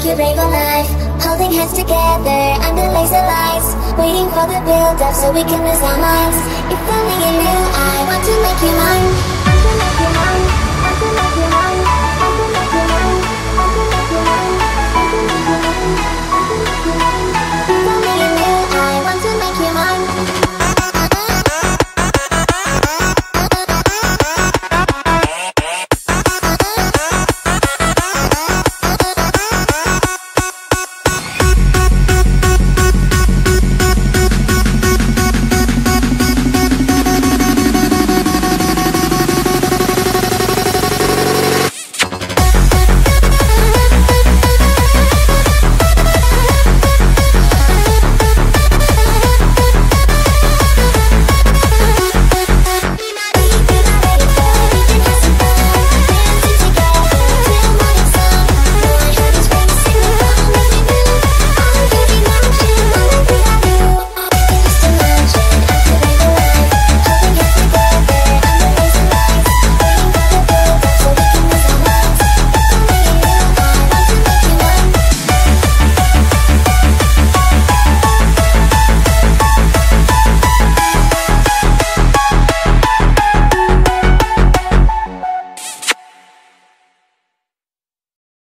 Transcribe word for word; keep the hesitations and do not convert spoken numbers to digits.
you brave on life. Holding hands together under laser lights, waiting for the build up so we can lose our minds. If only you knew I want to make you mine. Want to make you mine.